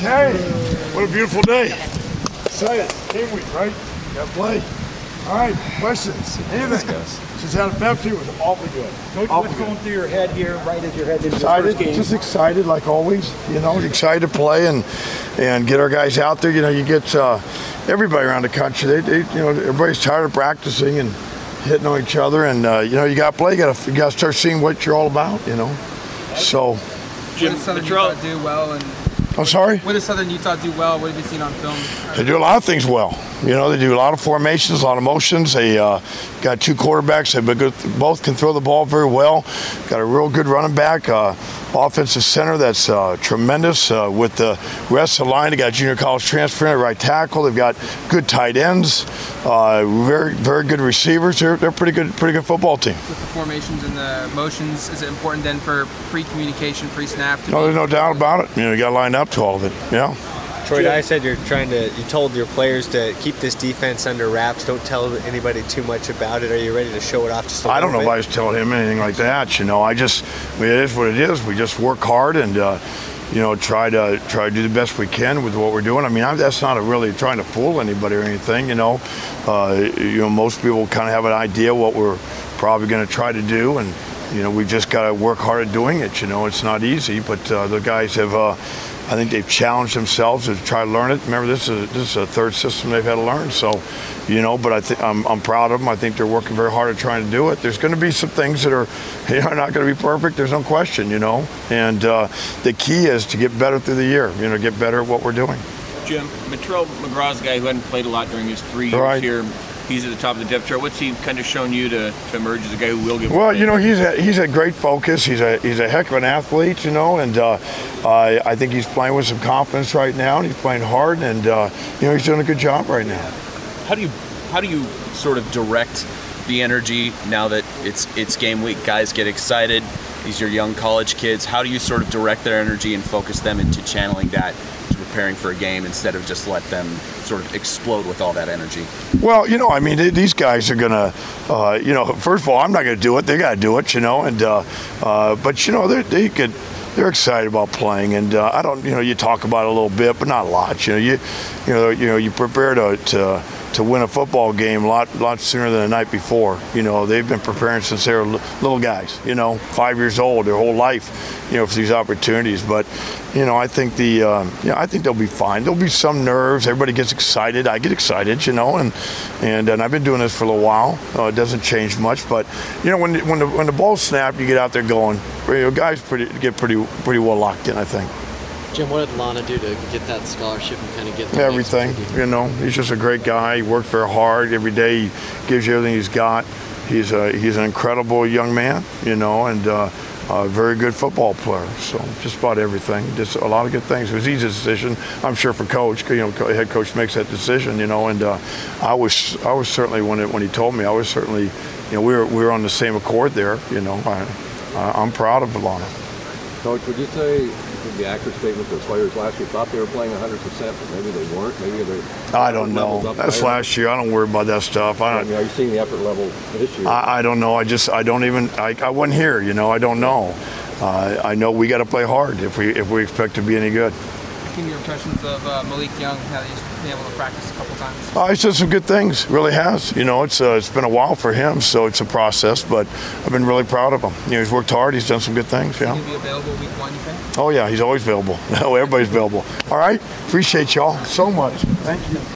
Okay, what a beautiful day. Excited. Game week, right? Got to play. All right, questions? Anything? Cincinnati Pepsi was awfully good. Coach, what's going through your head here right as you're heading into the Excited, first game? just excited like always. You know, excited to play and get our guys out there. You know, you get everybody around the country. Everybody's tired of practicing and hitting on each other, and you got to play. You got to start seeing what you're all about. You know, so. Jim, what does Southern Utah do well? And I'm sorry? What does Southern Utah do well? What have you seen on film? They do a lot of things well. You know, they do a lot of formations, a lot of motions. They got two quarterbacks. They both can throw the ball very well. Got a real good running back, offensive center that's tremendous. With the rest of the line, they got junior college transfer at right tackle. They've got good tight ends, very, very good receivers. They're a pretty good football team. With the formations and the motions, is it important then for pre-communication, pre-snap? No, there's no doubt about it. You know, you got to line up to all of it. Yeah. Troy Dye said you told your players to keep this defense under wraps. Don't tell anybody too much about it. Are you ready to show it off just a little bit? I don't know if I was telling him anything like that. You know, it is what it is. We just work hard and try to do the best we can with what we're doing. I mean, that's not really trying to fool anybody or anything. Most people kind of have an idea what we're probably going to try to do, and we've just got to work hard at doing it. You know, it's not easy, but the guys have. I think they've challenged themselves to try to learn it. Remember, this is a third system they've had to learn. So, but I think I'm proud of them. I think they're working very hard at trying to do it. There's going to be some things that are not going to be perfect. There's no question, And the key is to get better through the year. Get better at what we're doing. Jim, Matrell McGraw's a guy who hadn't played a lot during his 3 years here. He's at the top of the depth chart. What's he kind of shown you to emerge as a guy who will get? Well, he's a great focus. He's a heck of an athlete, and I think he's playing with some confidence right now, and he's playing hard, and he's doing a good job right now. How do you sort of direct the energy now that it's game week? Guys get excited. These are young college kids. How do you sort of direct their energy and focus them into channeling that to preparing for a game instead of just let them sort of explode with all that energy? Well, these guys are gonna, first of all, I'm not gonna do it. They gotta do it, but they're excited about playing, and I don't, you talk about it a little bit, but not a lot. You prepare to win a football game a lot sooner than the night before. They've been preparing since they were little guys, 5 years old, their whole life, for these opportunities. But, I think I think they'll be fine. There'll be some nerves. Everybody gets excited. I get excited, and I've been doing this for a little while. It doesn't change much, but when the ball's snapped, you get out there going. Guys get pretty well locked in, I think. Jim, what did Lana do to get that scholarship and kind of get everything? He's just a great guy. He worked very hard every day. He gives you everything he's got. He's an incredible young man, and a very good football player. So just about everything, just a lot of good things. It was an easy decision, I'm sure, for coach. Head coach makes that decision, and I was certainly when he told me, I was certainly, we were on the same accord there. I'm proud of Lana. Coach, would you say the accurate statement that players last year thought they were playing 100%, but maybe they weren't? Maybe they. I don't know. That's last year. I don't worry about that stuff. Are you seeing the effort level this year? I don't know. I wasn't here. I don't know. I know we got to play hard if we expect to be any good. Your impressions of Malik Young, how he's been able to practice a couple times? He's done some good things, really has. It's been a while for him, so it's a process, but I've been really proud of him. He's worked hard, he's done some good things. Is he going to be available week 1, you think? Oh yeah, he's always available. Everybody's available. All right, appreciate y'all so much. Thank you.